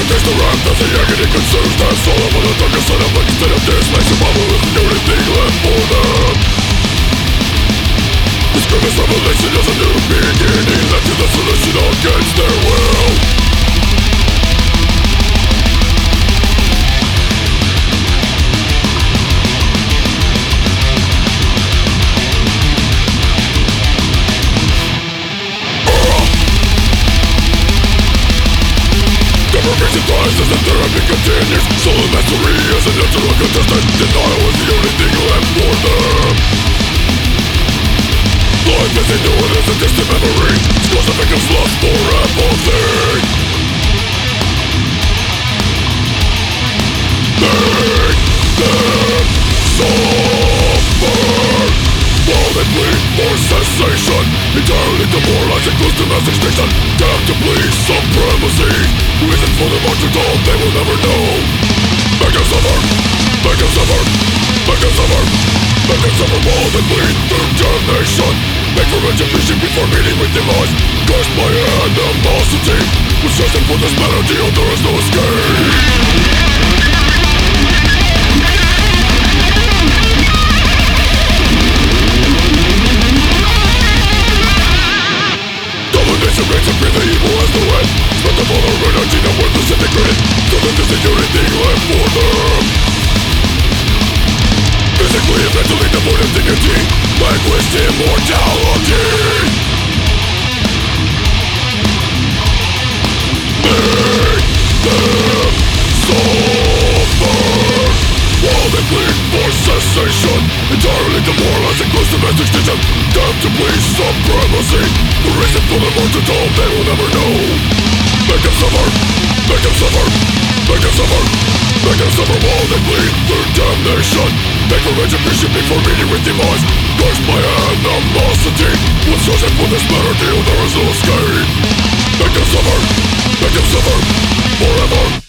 face the wrath that the agony consumes their soul. Upon the darkest side of light instead of this makes survival with the only thing left for them. This grievous revelation is a new beginning, led to the solution against their will. Surprise as the therapy continues. Solo mastery is a natural contestant. Denial is the only thing left for them. Life as they know it is a distant memory. Scars of victims lost for apathy. Make them suffer while they plead for cessation. Entirely demoralizing, close to mass extinction. Down to please supremacy. Reason for the march to dawn, they will never know. Make them suffer, make them suffer, make them suffer, make them suffer while they bleed through damnation. Make for retribution before meeting with demise. Cursed by animosity, with searching for this melody, there is no escape. Domination reigns and the evil as the wind. Spent the full energy that was disintegrated. So that there's the only thing left for them. Physically and mentally devoid of dignity, vanquished immortality. Make them suffer while they plead for cessation. Entirely demoralizing, close to mass extinction. Damned to please supremacy. The reason for the march to dawn, they will never know. Make them suffer, make them suffer, make them suffer, make them suffer while they bleed through damnation. Make for retribution before meeting with demise. Cursed by animosity, with searching for this better deal, there is no escape. Make them suffer forever.